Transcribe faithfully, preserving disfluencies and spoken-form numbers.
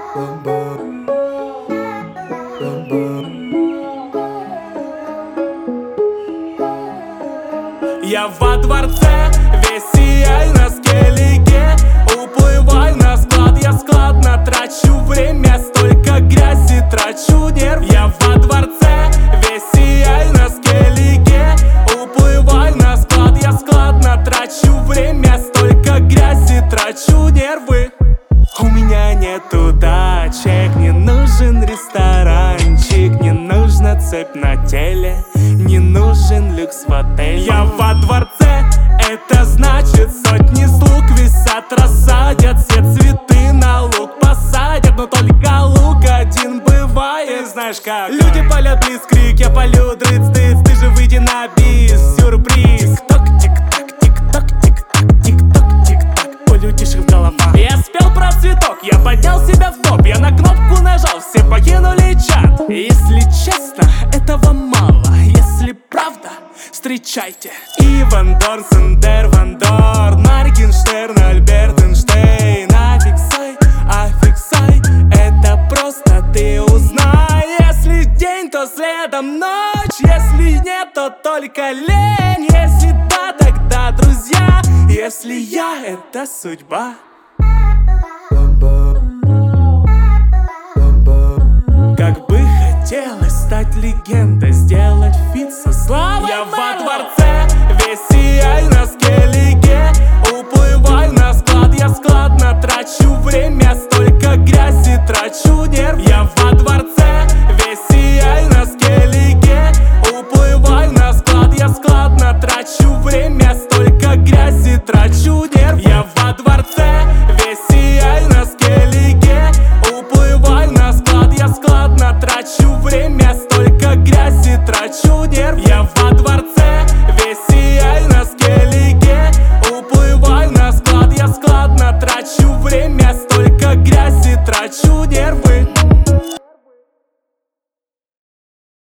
Я во дворце, весь сияю на скеллиге. Уплываю на склад, я складно трачу время. Столько грязи, трачу нерв. Я во дворце, весь сияю на скеллиге. Уплываю на склад, я складно трачу время. Столько грязи, трачу нервы. У меня нету дачек, не нужен ресторанчик, не нужна цепь на теле, не нужен люкс в отеле. Я во дворце, это значит сотни слуг висят, рассадят, все цветы на луг посадят, но только лук один бывает. Знаешь как? Люди палят блицкрик, я палю дрыц-дыц, ты же выйди на бис, сюрприз. Тик-ток, тик-так, тик-ток, тик-так, тик-ток, тик-так, у людишек в головах. Я спел про цветок, я поднял себя в топ, я на кнопку нажал, все покинули чат. Если честно, этого мало, если правда, встречайте Иван Дорн, Сендер Ван Дорн, Моргенштерн, Альберт Эйнштейн. Аффиксай, аффиксай, это просто ты узнай. Если день, то следом ночь, если нет, то только лень. Если да, тогда друзья, если я — это судьба. Как бы хотелось стать легендой, сделать фит со Славой. Я во дворце, весь сияю на скеллиге. Уплываю на склад, я складно трачу время. Столько грязи, трачу нерв. Я во дворце, весь сияю на скеллиге. Уплываю на склад, я складно трачу время. Столько грязи, трачу нерв. Я во дворце, весь сияю на скеллиге. Уплываю на склад, я складно трачу время.